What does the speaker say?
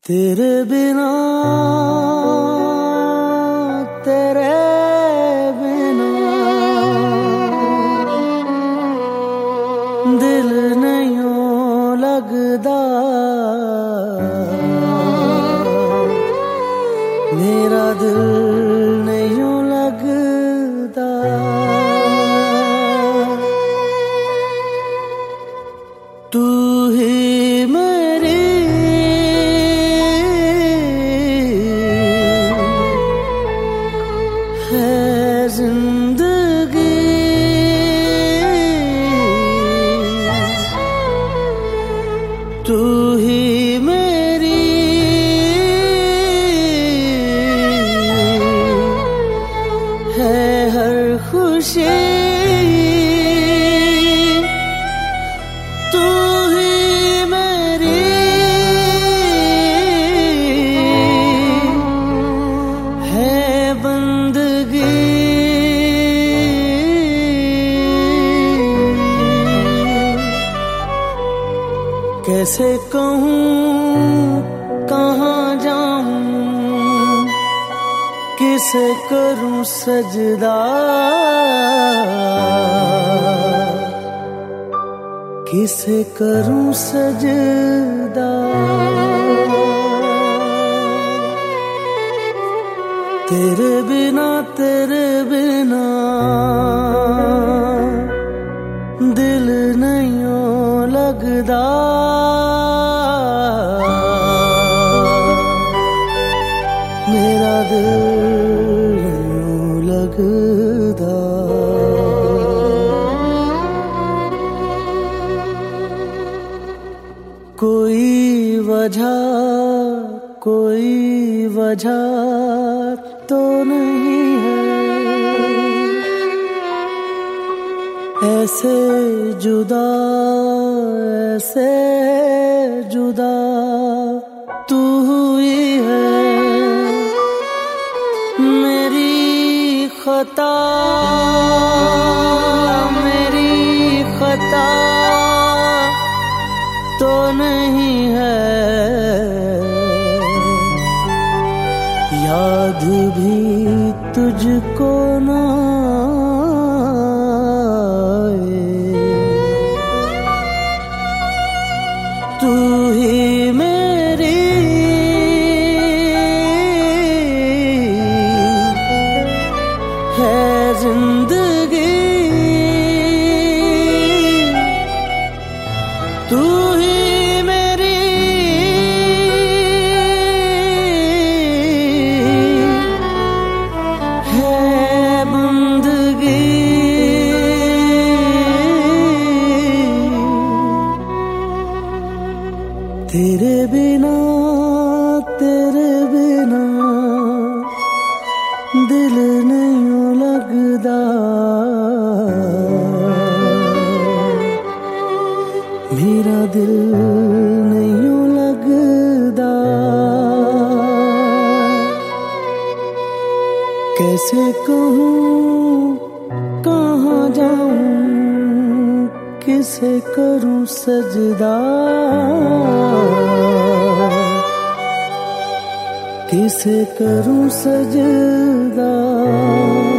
तेरे बिना तेरे बिना दिल नहीं लगदा, मेरा दिल नहीं लगदा। तू ही मेरी है जिंदगी, तू ही मेरी है हर खुशी, तू ही मेरी है बंदगी। कैसे कहूँ कहाँ जाऊँ, किसे करूँ सजदा, किसे करूँ सजदा। तेरे बिना दिल नहीं लगदा, मेरा दिल नहीं लगदा। कोई वजह तो नहीं है, ऐसे जुदा तू हुई है। मेरी खता तो नहीं है, याद भी तुझको ना आए। तू ही मेरी है जिंदगी, तू ही मेरी है बंदगी। तेरे बिना दिल नहीं लगदा, मेरा दिल नहीं लगदा। कैसे कहूँ कहाँ जाऊँ, किसे करूँ सजदा, किसे करूँ सजदा।